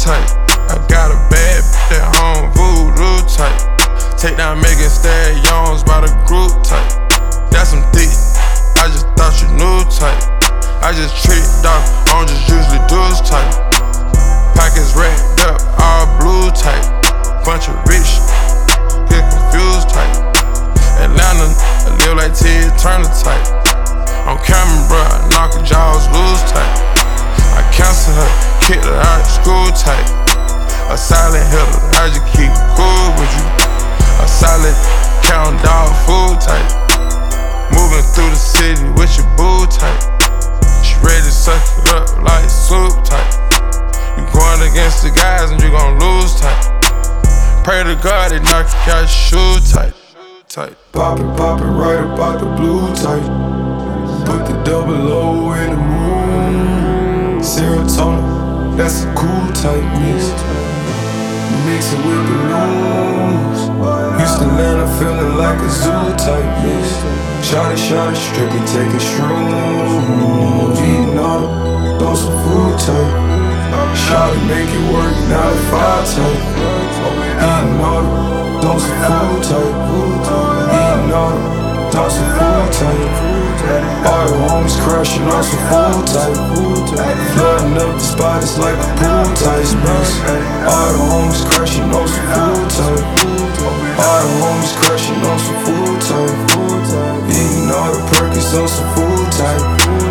type. I got a bad bitch at home, voodoo type. Take down Megan Stallions by the group type. That's some thick, I just thought you knew type. I just tricked off, I don't just usually do this type. Pockets wrapped up, all blue type. Bunch of rich, get confused type. Atlanta, I live like Ted Turner type. On camera, bruh, I knock her jaws loose type. I cancel her, kicked her out of school type. A silent hitter, I just keep cool with you. A solid count dog food type. Moving through the city with your boo type. She ready to suck it up like soup type. You going against the guys and you gon' lose type. Pray to God they knock you out your shoe type. Poppin' right about the blue type. Put the double O in the moon. Serotonin, that's a cool type mix. Mix it with the news. Houston, Atlanta, feeling like a zoo type mix. Shawty, stripping, taking shrooms. Eating all the, throw some food type. Shawty, make it work, 9 to 5 type. Eating all the, throw some food type. Eating all the, throw some food type. All the homies crashing on some food type. Flooding up the spot, it's like a pool type mix. All the homies crashing on some food type. All the homies crashing on some food type. Eating all the perkins on some food type.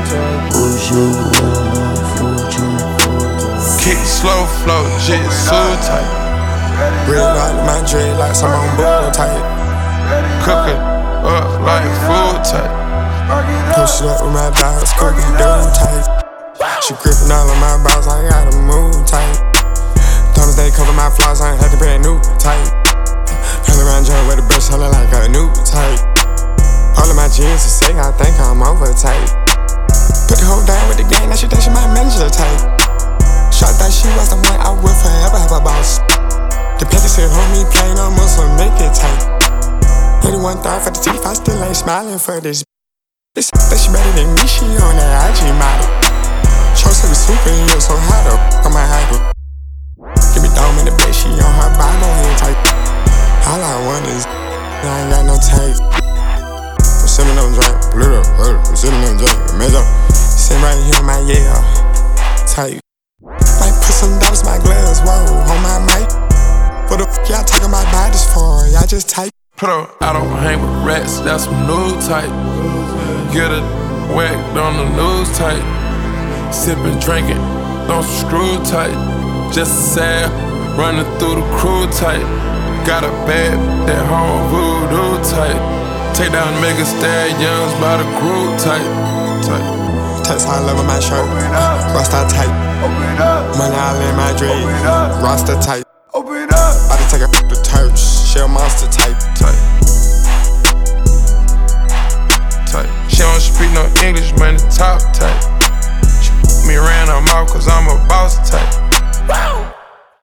Kick slow flow, jitsu type. Red light in my dreadlocks, I'm on bull type. Cook it up like food type. Push it up with my dogs, cookie dude type. She gripping all of my balls, I gotta move tight. Thomas they cover my flaws, I ain't had to brand new type. Hell around joint with the brush, holding like a new type. All of my jeans are sick, I think I'm over tight. Put the hoe down with the gang, now she think she my manager type. Shot that she was the one I will forever have a boss. The petty said, homie, plain on muscle, make it tight. 81 thought for the teeth, I still ain't smiling for this. This that she better than me, she on that IG model. Chose to be super in you, so how the f*** am I hiding? Give me dome in the bed, she on her Bible head type. All I want is, I ain't got no tape. I'm sipping on drink, blue up, I'm sipping on drink, measure. Sitting right here on my yeah type. Might put some dollars in my gloves, whoa, on my mic. What the f*** y'all talking about bodies for? Y'all just type. Put up, I don't hang with rats, that's some new type. Get it whacked on the news type. Sippin', drinking, on some screw type. Just sad, running through the crew type. Got a bad at home, voodoo type. Take down Megan Stallions by the crew type. Text all over my shirt, Rasta type. Money all in my dread, Rasta type. About to take a the Turks, Shell Monster type.